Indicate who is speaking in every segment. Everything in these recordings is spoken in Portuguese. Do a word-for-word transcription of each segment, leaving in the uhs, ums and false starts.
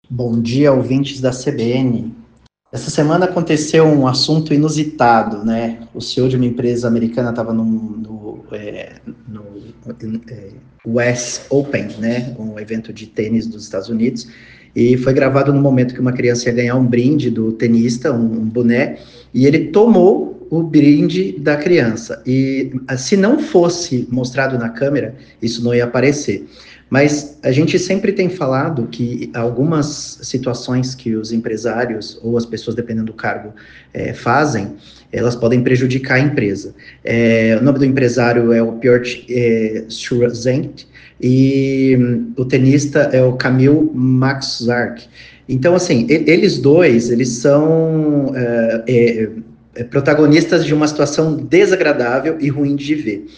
Speaker 1: Bom dia, ouvintes da C B N. Essa semana aconteceu um assunto inusitado, né? O C E O de uma empresa americana estava no, no, é, no é, U S Open, né? Um evento de tênis dos Estados Unidos, e foi gravado no momento que uma criança ia ganhar um brinde do tenista, um, um boné, e ele tomou o brinde da criança. E se não fosse mostrado na câmera, isso não ia aparecer. Mas a gente sempre tem falado que algumas situações que os empresários ou as pessoas, dependendo do cargo, é, fazem, elas podem prejudicar a empresa. É, o nome do empresário é o Piotr é, Strzent e hum, o tenista é o Kamil Maczark. Então, assim, eles dois, eles são é, é, protagonistas de uma situação desagradável e ruim de ver.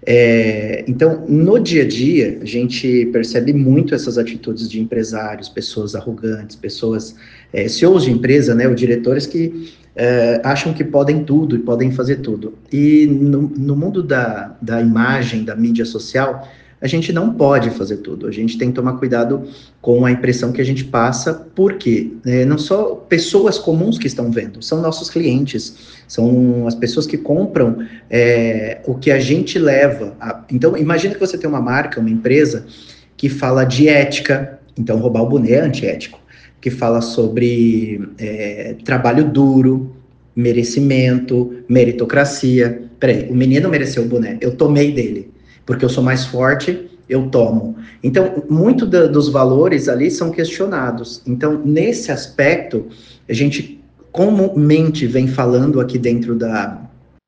Speaker 1: É, então, no dia a dia, a gente percebe muito essas atitudes de empresários, pessoas arrogantes, pessoas, é, C E Os de empresa, né, ou diretores que é, acham que podem tudo e podem fazer tudo. E no, no mundo da, da imagem, da mídia social, a gente não pode fazer tudo. A gente tem que tomar cuidado com a impressão que a gente passa, porque é, não só pessoas comuns que estão vendo, são nossos clientes, são as pessoas que compram é, o que a gente leva. A... Então, imagina que você tem uma marca, uma empresa, que fala de ética, então roubar o boné é antiético, que fala sobre é, trabalho duro, merecimento, meritocracia. Peraí, o menino mereceu o boné, eu tomei dele, porque eu sou mais forte, eu tomo. Então, muito da, dos valores ali são questionados. Então, nesse aspecto, a gente comumente vem falando aqui dentro da,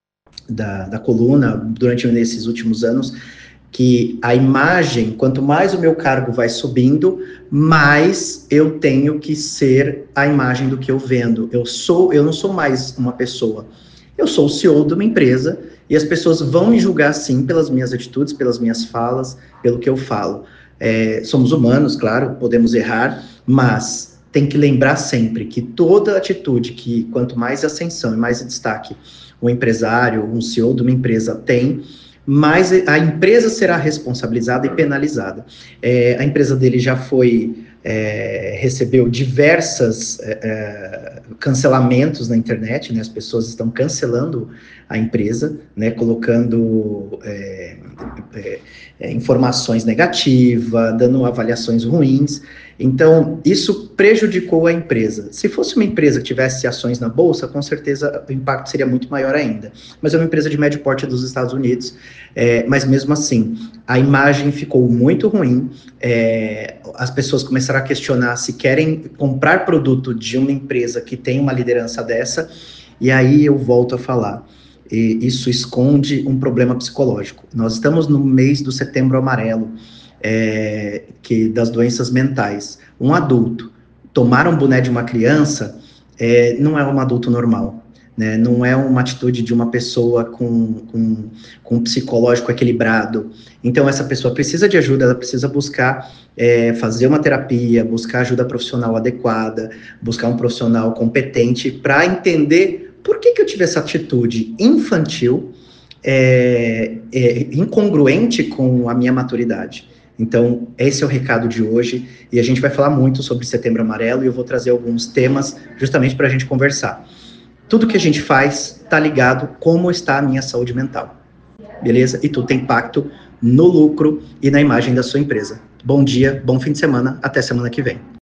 Speaker 1: da, da coluna, durante esses últimos anos, que a imagem, quanto mais o meu cargo vai subindo, mais eu tenho que ser a imagem do que eu vendo. Eu sou, eu não sou mais uma pessoa. Eu sou o C E O de uma empresa e as pessoas vão me julgar sim pelas minhas atitudes, pelas minhas falas, pelo que eu falo. É, somos humanos, claro, podemos errar, mas tem que lembrar sempre que toda atitude que, quanto mais ascensão e mais destaque um empresário, um C E O de uma empresa tem, mais a empresa será responsabilizada e penalizada. É, a empresa dele já foi, é, recebeu diversas é, cancelamentos na internet, né? As pessoas estão cancelando a empresa, né? Colocando é, é, é, informações negativas, dando avaliações ruins. Então, isso prejudicou a empresa. Se fosse uma empresa que tivesse ações na bolsa, com certeza o impacto seria muito maior ainda. Mas é uma empresa de médio porte dos Estados Unidos, é, mas mesmo assim, a imagem ficou muito ruim, é, as pessoas começaram a questionar se querem comprar produto de uma empresa que tem uma liderança dessa, e aí eu volto a falar. E isso esconde um problema psicológico. Nós estamos no mês do Setembro Amarelo, é, que das doenças mentais. Um adulto tomar um boné de uma criança é, não é um adulto normal, né? Não é uma atitude de uma pessoa com, com, com um psicológico equilibrado. Então, essa pessoa precisa de ajuda, ela precisa buscar é, fazer uma terapia, buscar ajuda profissional adequada, buscar um profissional competente para entender por que, que eu tive essa atitude infantil, é, é, incongruente com a minha maturidade. Então, esse é o recado de hoje, e a gente vai falar muito sobre Setembro Amarelo, e eu vou trazer alguns temas justamente para a gente conversar. Tudo que a gente faz está ligado como está a minha saúde mental, beleza? E tudo tem impacto no lucro e na imagem da sua empresa. Bom dia, bom fim de semana, até semana que vem.